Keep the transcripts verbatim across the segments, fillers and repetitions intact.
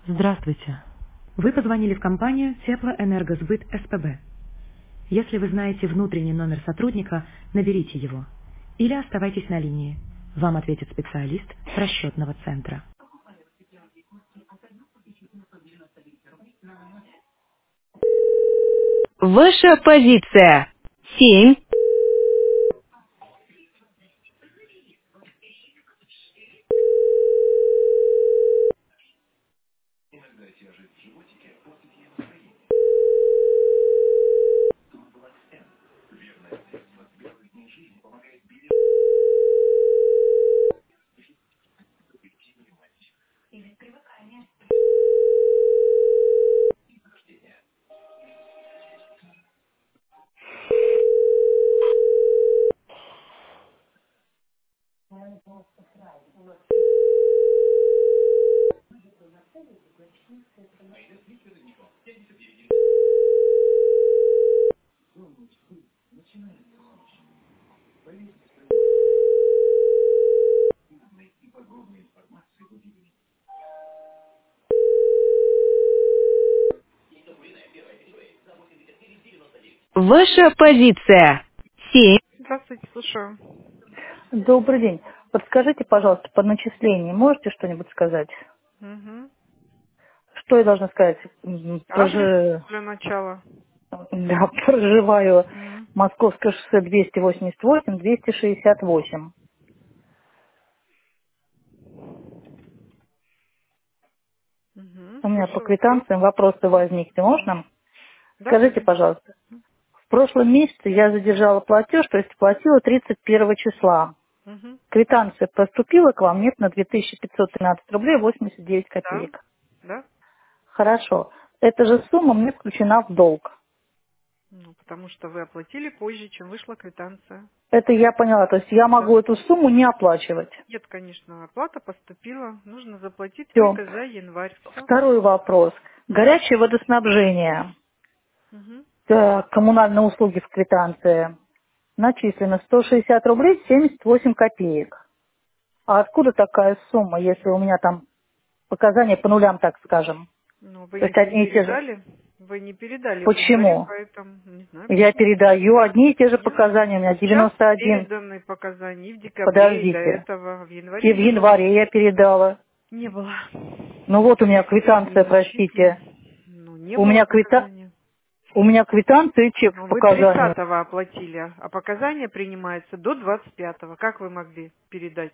Здравствуйте. Вы позвонили в компанию Теплоэнергосбыт СПБ. Если вы знаете внутренний номер сотрудника, наберите его. Или оставайтесь на линии. Вам ответит специалист с расчетного центра. Ваша позиция. Семь. Ваша позиция. Семь. Здравствуйте, слушаю. Добрый день. Подскажите, пожалуйста, по начислению можете что-нибудь сказать? Угу. Что я должна сказать? М, Адрес прожи- для начала. да, проживаю Угу. Московское шоссе двести восемьдесят восемь, двести шестьдесят восемь. Угу. У меня по Слушаю вопрос. квитанциям вопросы возникли. Можно? Да, Скажите, говорите. пожалуйста, в прошлом месяце я задержала платеж, то есть платила тридцать первого числа. Угу. Квитанция поступила к вам, нет, на две тысячи пятьсот тринадцать рублей восемьдесят девять Да. копеек. Да. Хорошо. Эта же сумма мне включена в долг. Ну, потому что вы оплатили позже, чем вышла квитанция. Это я поняла. То есть я Да. могу эту сумму не оплачивать. Нет, конечно, оплата поступила. Нужно заплатить Все. только за январь. Все. Второй вопрос. Угу. Горячее водоснабжение. Угу. Так, коммунальные услуги в квитанции. Начислено сто шестьдесят рублей семьдесят восемь копеек. А откуда такая сумма, если у меня там показания по нулям, так скажем? Ну, вы То не есть одни и те же. передали? Вы не передали в январе, Почему? поэтому не знаю Я почему. передаю одни и те же Нет. показания. У меня Сейчас девяносто один. переданы показания и в декабре, и до Подождите. этого. В январе И в не было. январе я передала. Не было. Ну вот у меня Вы не квитанция, начислен. простите. Ну, не У было меня квита... показания. У меня квитанция и чек с Ну, вы показаниями. тридцатого оплатили, а показания принимаются до двадцать пятого. Как вы могли передать?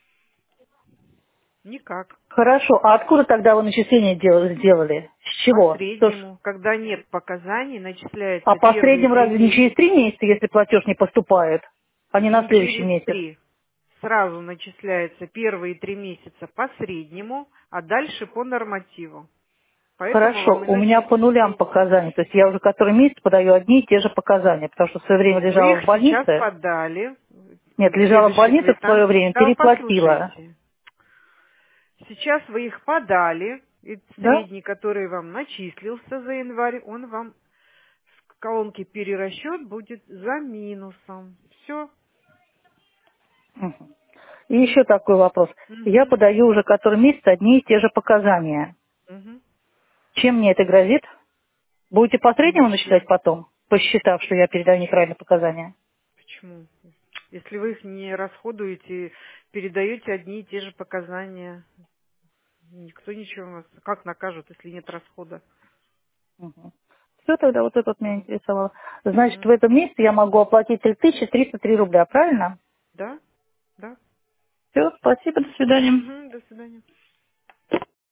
Никак. Хорошо. А откуда тогда вы начисление дел- сделали? С По чего? То ж- среднему, когда нет показаний, А начисляется по первые среднему три разве не через месяца. три месяца, если платеж не поступает, а не на Не следующий через месяц? три. Сразу начисляется первые три месяца по среднему, а дальше по нормативу. Поэтому Хорошо. вам и У меня по нулям начислили. показания. То есть я уже который месяц подаю одни и те же показания, потому что в свое время Но вы лежала их в сейчас больнице. подали. Нет, лежала в Следующая больнице в свое квитанция. время, Да, переплатила. послушайте. Сейчас вы их подали, и Да? средний, который вам начислился за январь, он вам в колонке перерасчет будет за минусом. Все. Мгм. И еще такой вопрос. Я Угу. подаю уже который месяц одни и те же показания. Угу. Чем мне это грозит? Будете по среднему начислять Ничем. потом, посчитав, что я передаю неправильные показания? Почему? Если вы их не расходуете, передаете одни и те же показания, никто ничего вас как накажет, если нет расхода. Все, тогда вот это вот меня интересовало. Значит, в Мгм. этом месяце я могу оплатить три тысячи триста три рубля, правильно? Да? Да? Все, спасибо, до свидания. Угу, до свидания.